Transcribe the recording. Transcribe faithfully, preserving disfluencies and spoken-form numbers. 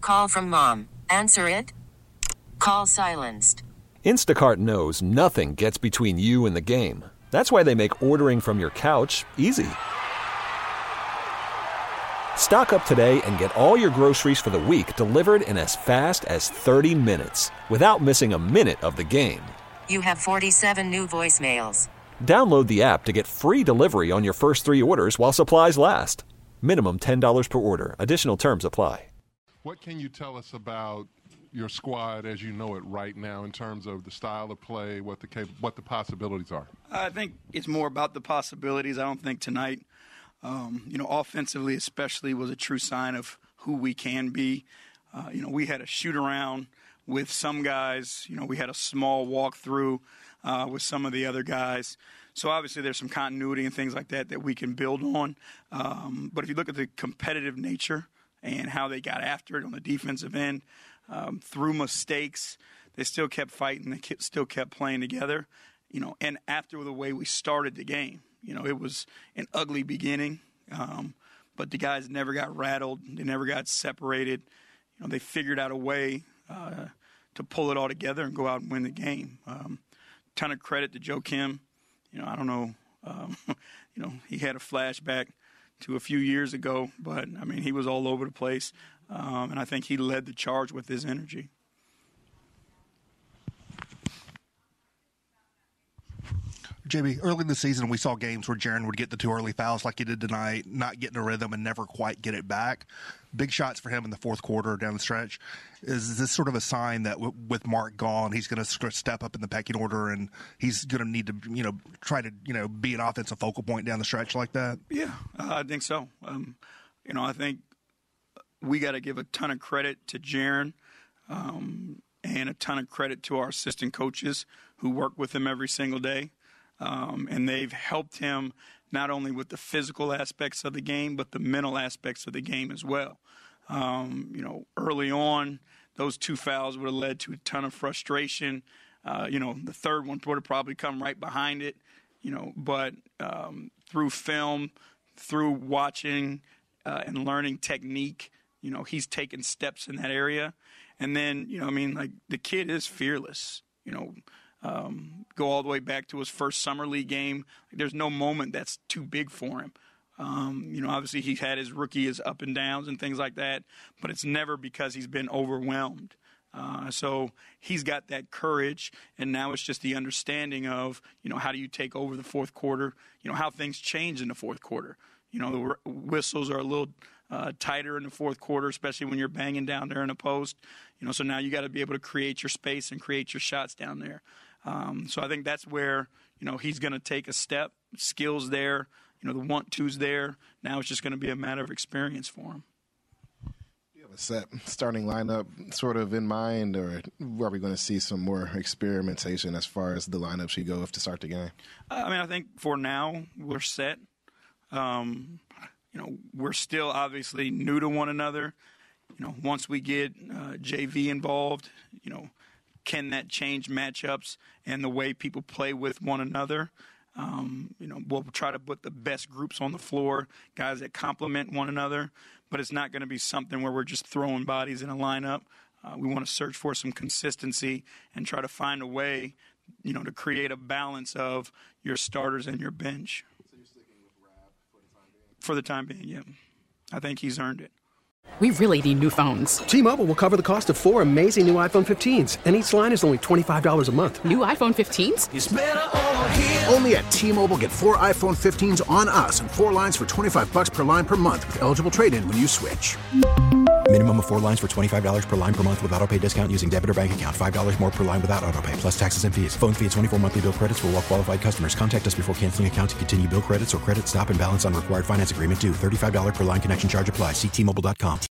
call from mom. Answer it. Call silenced. Instacart knows nothing gets between you and the game. That's why they make ordering from your couch easy. Stock up today and get all your groceries for the week delivered in as fast as thirty minutes without missing a minute of the game. You have forty-seven new voicemails. Download the app to get free delivery on your first three orders while supplies last. Minimum ten dollars per order. Additional terms apply. What can you tell us about your squad as you know it right now in terms of the style of play, what the cap- what the possibilities are? I think it's more about the possibilities. I don't think tonight, um, you know, offensively especially was a true sign of who we can be. Uh, you know, we had a shoot around with some guys. You know, we had a small walkthrough uh, with some of the other guys. So obviously there's some continuity and things like that that we can build on. Um, but if you look at the competitive nature and how they got after it on the defensive end, um, through mistakes, they still kept fighting. They kept, still kept playing together. You know, and after the way we started the game, you know, it was an ugly beginning, um, but the guys never got rattled. They never got separated. You know, they figured out a way uh, to pull it all together and go out and win the game. Um, ton of credit to Joe Kim. You know, I don't know, um, you know, he had a flashback to a few years ago, but, I mean, he was all over the place, um, and I think he led the charge with his energy. J B, early in the season, we saw games where Jaren would get the two early fouls like he did tonight, not get in a rhythm and never quite get it back. Big shots for him in the fourth quarter down the stretch. Is this sort of a sign that w- with Mark gone, he's going to step up in the pecking order and he's going to need to, you know, try to, you know, be an offensive focal point down the stretch like that? Yeah, uh, I think so. Um, you know, I think we got to give a ton of credit to Jaren um, and a ton of credit to our assistant coaches who work with him every single day. Um, and they've helped him not only with the physical aspects of the game, but the mental aspects of the game as well. Um, you know, early on, those two fouls would have led to a ton of frustration. Uh, you know, the third one would have probably come right behind it, you know, but um, through film, through watching uh, and learning technique, you know, he's taken steps in that area. And then, you know, I mean, like, the kid is fearless, you know. Um, go all the way back to his first summer league game. There's no moment that's too big for him. Um, you know, obviously he's had his rookie, his up and downs and things like that, but it's never because he's been overwhelmed. Uh, so he's got that courage, and now it's just the understanding of, you know, how do you take over the fourth quarter, you know, how things change in the fourth quarter. You know, the r- whistles are a little uh, tighter in the fourth quarter, especially when you're banging down there in a post. You know, so now you got to be able to create your space and create your shots down there. Um, so I think that's where, you know, he's going to take a step. Skills there, you know, the want-to's there. Now it's just going to be a matter of experience for him. Do you have a set starting lineup sort of in mind, or are we going to see some more experimentation as far as the lineups you go with to start the game? Uh, I mean, I think for now we're set. Um, you know, we're still obviously new to one another. You know, once we get uh, J V involved, you know, can that change matchups and the way people play with one another? Um, you know, we'll try to put the best groups on the floor, guys that complement one another, but it's not going to be something where we're just throwing bodies in a lineup. Uh, we want to search for some consistency and try to find a way, you know, to create a balance of your starters and your bench. So you're sticking with Rab for the time being? For the time being, yeah. I think he's earned it. We really need new phones. T-Mobile will cover the cost of four amazing new iPhone fifteens, and each line is only twenty-five dollars a month. New iPhone fifteens? It's better over here. Only at T-Mobile, get four iPhone fifteens on us and four lines for twenty-five dollars per line per month with eligible trade-in when you switch. Minimum of four lines for twenty-five dollars per line per month with autopay discount using debit or bank account. five dollars more per line without autopay, plus taxes and fees. Phone fee at twenty-four monthly bill credits for well-qualified customers. Contact us before canceling account to continue bill credits or credit stop and balance on required finance agreement due. thirty-five dollars per line connection charge applies. See T Mobile dot com.